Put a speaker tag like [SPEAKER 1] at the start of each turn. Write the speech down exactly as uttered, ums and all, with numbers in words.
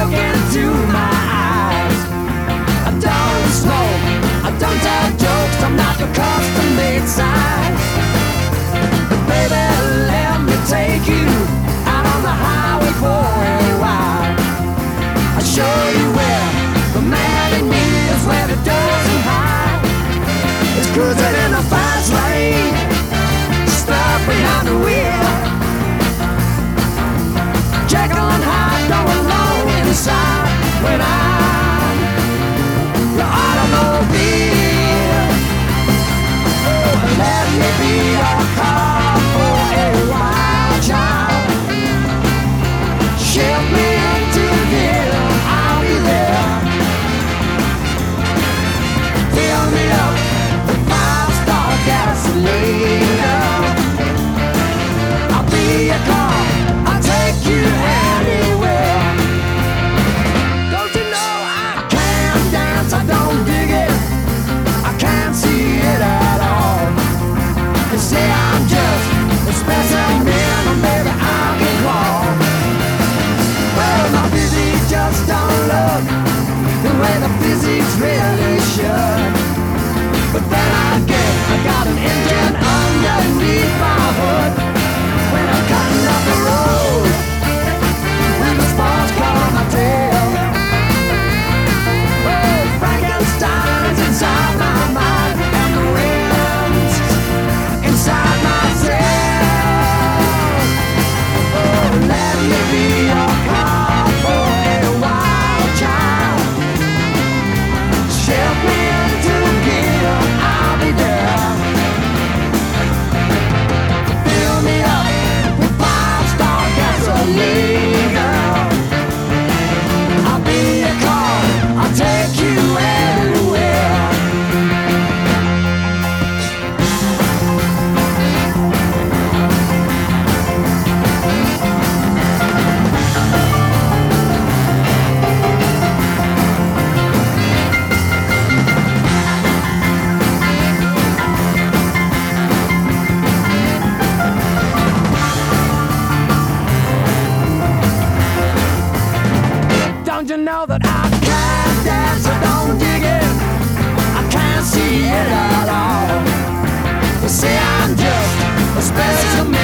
[SPEAKER 1] look into my eyes. I don't smoke, I don't tell jokes, I'm not the custom-made size. But baby, let me take you out on the highway for a while. I'll show you where the man in me is, where it doesn't hide. It's cruising in the fast lane, stuck behind the wheel. Jekyll and Hyde going low inside when I'm your automobile. Oh, let me be your car for a while, child. Shift me into gear, I'll be there. Fill me up with five-star gasoline. I'll be your car, I'll take you anywhere. Don't you know I can't dance, I don't dig it, I can't see it at all. They say I'm just a specimen, and baby I can crawl. Well, my physique just don't look the way the physiques really should. But then again, I got an engine underneath my hood. When I'm cutting up the road with a sports car on my tail. Oh, Frankenstein's inside my mind, and the wind's inside my sail. Oh, let me be your car for a while, child. Shift me into gear, I'll be there. Fill me up with five-star gasoline, girl. I'll be your car, I'll take you anywhere. Don't you know that I can't dance, I don't dig it, I can't see it at all. You say I'm just a special